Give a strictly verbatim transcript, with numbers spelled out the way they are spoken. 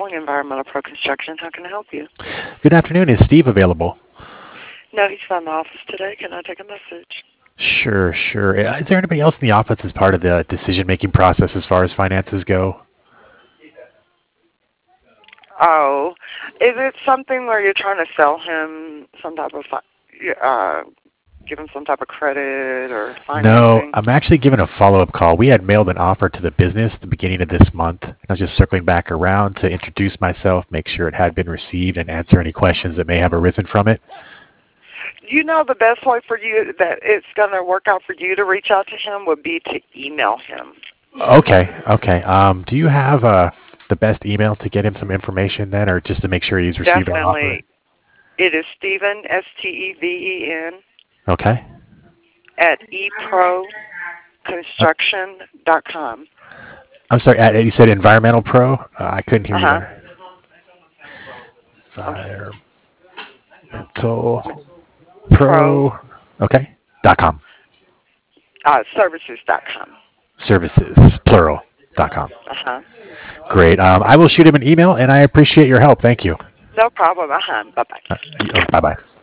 calling Environmental Pro Construction. How can I help you? Good afternoon. Is Steve available? No, he's not in the office today. Can I take a message? Sure, sure. Uh, Is there anybody else in the office as part of the decision-making process as far as finances go? Oh, is it something where you're trying to sell him some type of, fi- uh, give him some type of credit or No, financing? I'm actually giving a follow-up call. We had mailed an offer to the business at the beginning of this month. I was just circling back around to introduce myself, make sure it had been received, and answer any questions that may have arisen from it. You know the best way for you that it's going to work out for you to reach out to him would be to email him. Okay, okay. Um, do you have uh, the best email to get him some information then, or just to make sure he's received our offer? Definitely. It is Stephen, S T E V E N, Okay. at e pro construction dot com. I'm sorry, uh, you said Environmental Pro? Uh, I couldn't hear you Uh-huh. there. I'm Environmental Pro, Pro, okay, dot com. uh, services dot com. Services, plural, dot com. Uh-huh. Great. Um, I will shoot him an email, and I appreciate your help. Thank you. No problem. Uh-huh. Bye-bye. Uh, Bye-bye.